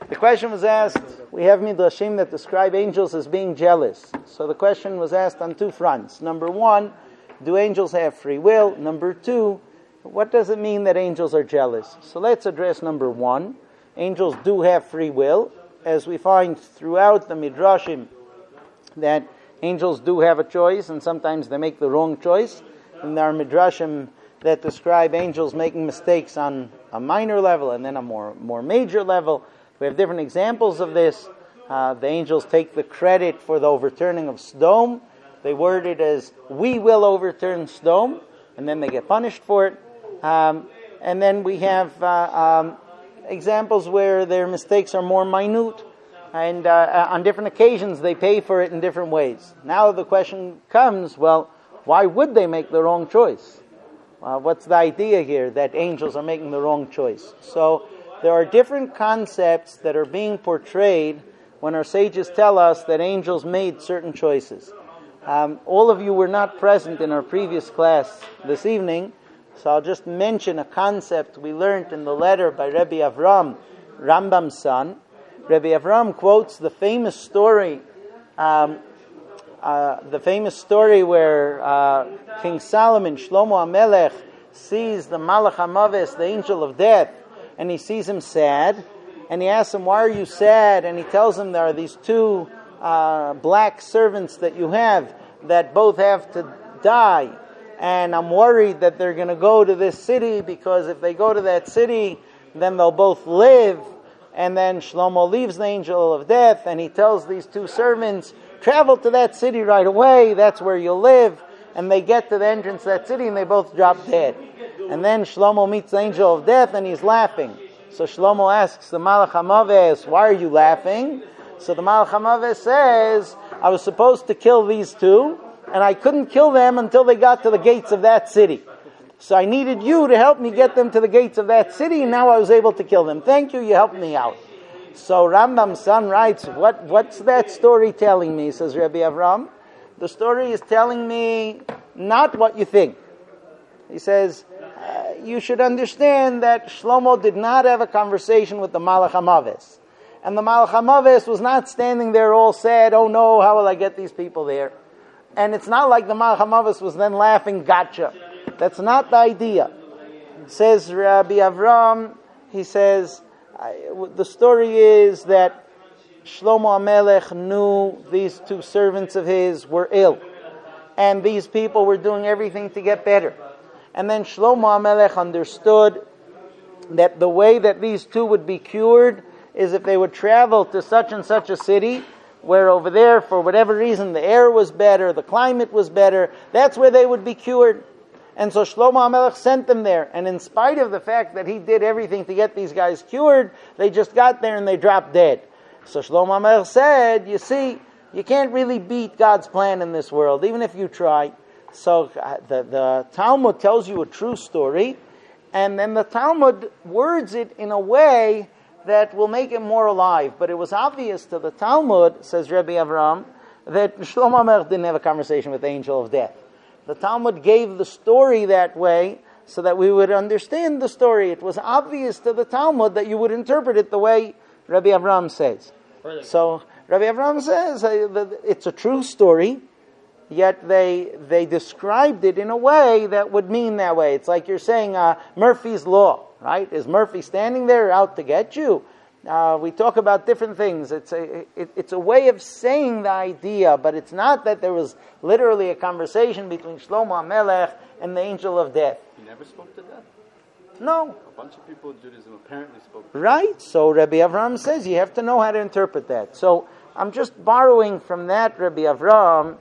The question was asked, we have midrashim that describe angels as being jealous. So the question was asked on two fronts. Number one, do angels have free will? Number two, what does it mean that angels are jealous? So let's address number one. Angels do have free will, as we find throughout the midrashim that angels do have a choice, and sometimes they make the wrong choice. And there are midrashim that describe angels making mistakes on a minor level and then a more major level. We have different examples of this. The angels take the credit for the overturning of Sodom. They word it as, we will overturn Sodom, and then they get punished for it. And then we have examples where their mistakes are more minute, and on different occasions they pay for it in different ways. Now the question comes, well, why would they make the wrong choice? What's the idea here that angels are making the wrong choice? So there are different concepts that are being portrayed when our sages tell us that angels made certain choices. All of you were not present in our previous class this evening, so I'll just mention a concept we learned in the letter by Rebbe Avram, Rambam's son. Rebbe Avram quotes the famous story where King Solomon, Shlomo HaMelech, sees the Malach HaMaves, the angel of death, and he sees him sad, and he asks him, why are you sad? And he tells him there are these two black servants that you have that both have to die, and I'm worried that they're going to go to this city, because if they go to that city, then they'll both live. And then Shlomo leaves the angel of death, and he tells these two servants, travel to that city right away, that's where you'll live. And they get to the entrance of that city, and they both drop dead. And then Shlomo meets the angel of death, and he's laughing. So Shlomo asks the Malach HaMaves, why are you laughing? So the Malach HaMaves says, I was supposed to kill these two, and I couldn't kill them until they got to the gates of that city. So I needed you to help me get them to the gates of that city, and now I was able to kill them. Thank you, you helped me out. So Rambam's son writes, what's that story telling me, says Rebbe Avram? The story is telling me not what you think. He says, you should understand that Shlomo did not have a conversation with the Malach HaMaves. And the Malach HaMaves was not standing there all sad, oh no, how will I get these people there? And it's not like the Malach HaMaves was then laughing, gotcha. That's not the idea. Says Rabbi Avram, he says, the story is that Shlomo HaMelech knew these two servants of his were ill. And these people were doing everything to get better. And then Shlomo HaMelech understood that the way that these two would be cured is if they would travel to such and such a city, where over there, for whatever reason, the air was better, the climate was better, that's where they would be cured. And so Shlomo HaMelech sent them there. And in spite of the fact that he did everything to get these guys cured, they just got there and they dropped dead. So Shlomo HaMelech said, you see, you can't really beat God's plan in this world, even if you try. So the Talmud tells you a true story, and then the Talmud words it in a way that will make it more alive. But it was obvious to the Talmud, says Rebbe Avram, that Shlomo HaMelech didn't have a conversation with the angel of death. The Talmud gave the story that way so that we would understand the story. It was obvious to the Talmud that you would interpret it the way Rabbi Avram says. So Rabbi Avram says it's a true story, yet they described it in a way that would mean that way. It's like you're saying Murphy's Law, right? Is Murphy standing there out to get you? We talk about different things. It's a way of saying the idea, but it's not that there was literally a conversation between Shlomo HaMelech and the angel of death. He never spoke to death? No. A bunch of people in Judaism apparently spoke to Right. So Rabbi Avram says you have to know how to interpret that. So I'm just borrowing from that Rabbi Avram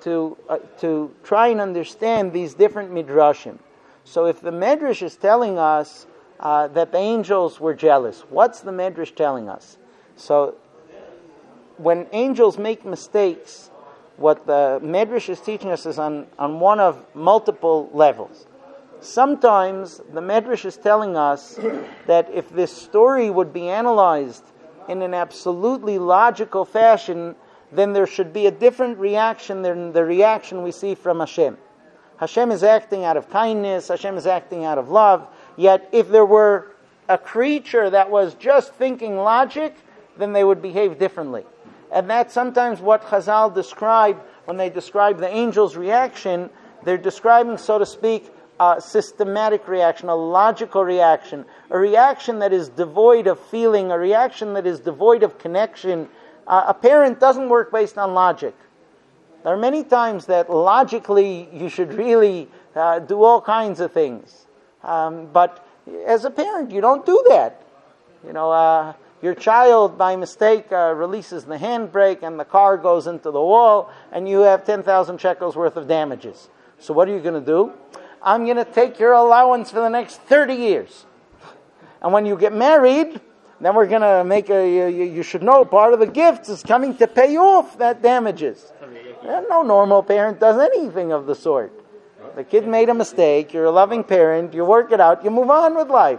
to try and understand these different midrashim. So if the Medrash is telling us that the angels were jealous, what's the Medrash telling us? So when angels make mistakes, what the Medrash is teaching us is on one of multiple levels. Sometimes the Medrash is telling us that if this story would be analyzed in an absolutely logical fashion, then there should be a different reaction than the reaction we see from Hashem. Hashem is acting out of kindness, Hashem is acting out of love, yet if there were a creature that was just thinking logic, then they would behave differently. And that's sometimes what Chazal describe when they describe the angel's reaction. They're describing, so to speak, a systematic reaction, a logical reaction, a reaction that is devoid of feeling, a reaction that is devoid of connection. A parent doesn't work based on logic. There are many times that logically you should really do all kinds of things. But as a parent, you don't do that. Your child, by mistake, releases the handbrake and the car goes into the wall and you have 10,000 shekels worth of damages. So what are you going to do? I'm going to take your allowance for the next 30 years. And when you get married, then we're going to make you should know part of the gifts is coming to pay off that damages. No normal parent does anything of the sort. The kid made a mistake, you're a loving parent, you work it out, you move on with life.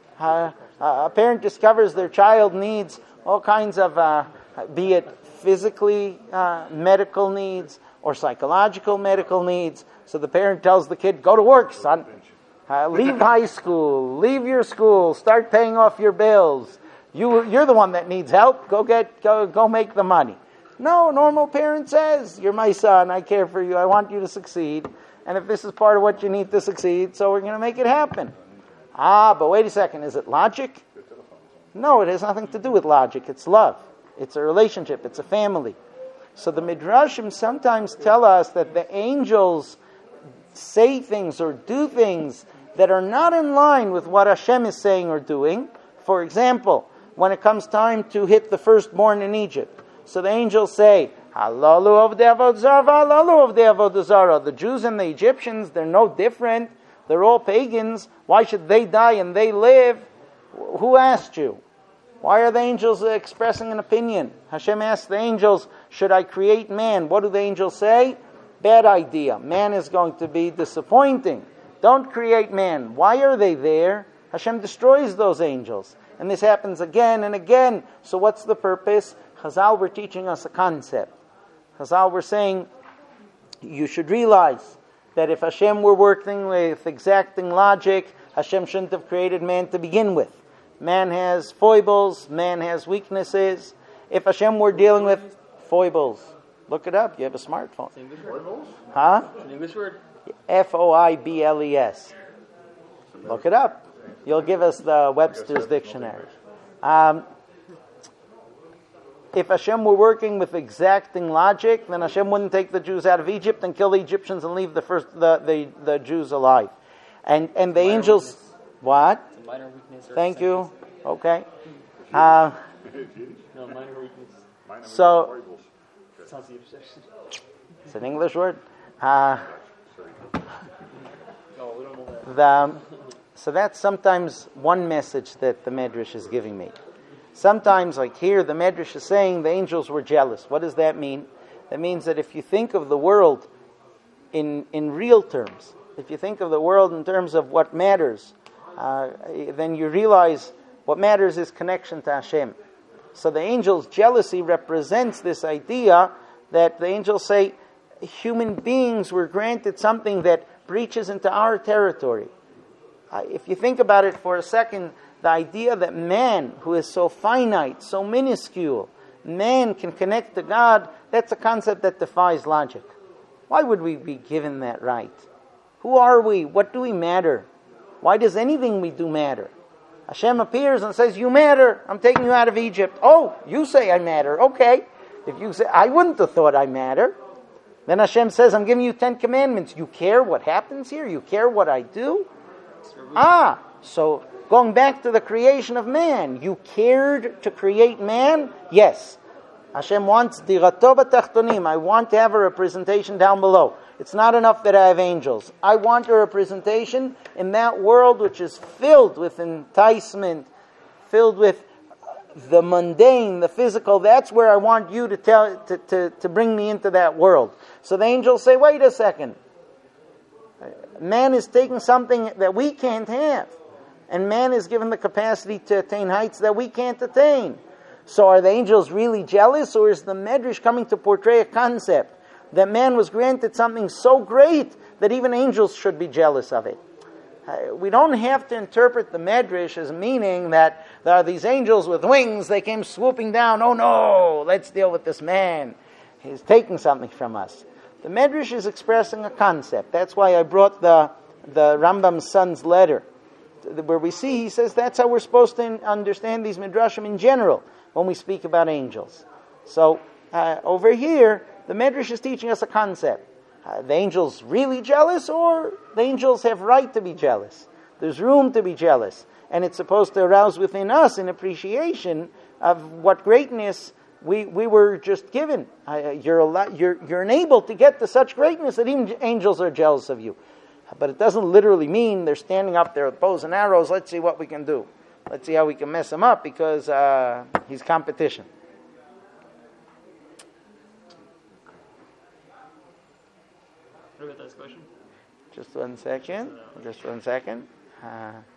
A parent discovers their child needs all kinds of, be it physically medical needs or psychological medical needs. So the parent tells the kid, go to work, son. Leave high school, leave your school, start paying off your bills. You're the one that needs help. Go make the money. No, normal parent says, you're my son, I care for you, I want you to succeed. And if this is part of what you need to succeed, so we're going to make it happen. But wait a second, is it logic? No, it has nothing to do with logic. It's love. It's a relationship. It's a family. So the Midrashim sometimes tell us that the angels say things or do things that are not in line with what Hashem is saying or doing. For example, when it comes time to hit the firstborn in Egypt. So the angels say, Halalu of the Avodah Zarah, Halalu of the Avodah Zarah. The Jews and the Egyptians, they're no different. They're all pagans. Why should they die and they live? Who asked you? Why are the angels expressing an opinion? Hashem asked the angels, should I create man? What do the angels say? Bad idea. Man is going to be disappointing. Don't create man. Why are they there? Hashem destroys those angels. And this happens again and again. So what's the purpose? Chazal were teaching us a concept. Chazal were saying, you should realize that if Hashem were working with exacting logic, Hashem shouldn't have created man to begin with. Man has foibles, man has weaknesses. If Hashem were dealing with foibles, look it up, you have a smartphone. Foibles? Huh? An English word? Foibles. Look it up. You'll give us the Webster's Dictionary. If Hashem were working with exacting logic, then Hashem wouldn't take the Jews out of Egypt and kill the Egyptians and leave the Jews alive. And the angels... Weakness. What? It's a minor weakness. Thank you. Okay. No, minor weakness. So, Sounds the obsession. it's an English word. No, we don't know that. So that's sometimes one message that the Medrash is giving me. Sometimes, like here, the Medrash is saying the angels were jealous. What does that mean? That means that if you think of the world in real terms, if you think of the world in terms of what matters, then you realize what matters is connection to Hashem. So the angels' jealousy represents this idea that the angels say human beings were granted something that breaches into our territory. If you think about it for a second, the idea that man, who is so finite, so minuscule, man can connect to God, that's a concept that defies logic. Why would we be given that right? Who are we? What do we matter? Why does anything we do matter? Hashem appears and says, you matter. I'm taking you out of Egypt. Oh, you say I matter. Okay. If you say, I wouldn't have thought I matter. Then Hashem says, I'm giving you 10 commandments. You care what happens here? You care what I do? So going back to the creation of man, you cared to create man? Yes. Hashem wants dirato b'tachtonim. I want to have a representation down below. It's not enough that I have angels. I want a representation in that world which is filled with enticement, filled with the mundane, the physical. That's where I want you to bring me into that world. So the angels say, wait a second. Man is taking something that we can't have. And man is given the capacity to attain heights that we can't attain. So are the angels really jealous, or is the Medrash coming to portray a concept that man was granted something so great that even angels should be jealous of it? We don't have to interpret the Medrash as meaning that there are these angels with wings, they came swooping down, oh no, let's deal with this man. He's taking something from us. The Medrash is expressing a concept. That's why I brought the Rambam's son's letter, where we see, he says that's how we're supposed to understand these Midrashim in general when we speak about angels. So over here, the Medrash is teaching us a concept. The angels really jealous, or the angels have right to be jealous? There's room to be jealous, and it's supposed to arouse within us an appreciation of what greatness we were just given. You're enabled to get to such greatness that even angels are jealous of you. But it doesn't literally mean they're standing up there with bows and arrows. Let's see what we can do. Let's see how we can mess him up, because he's competition. What about this question? Just 1 second.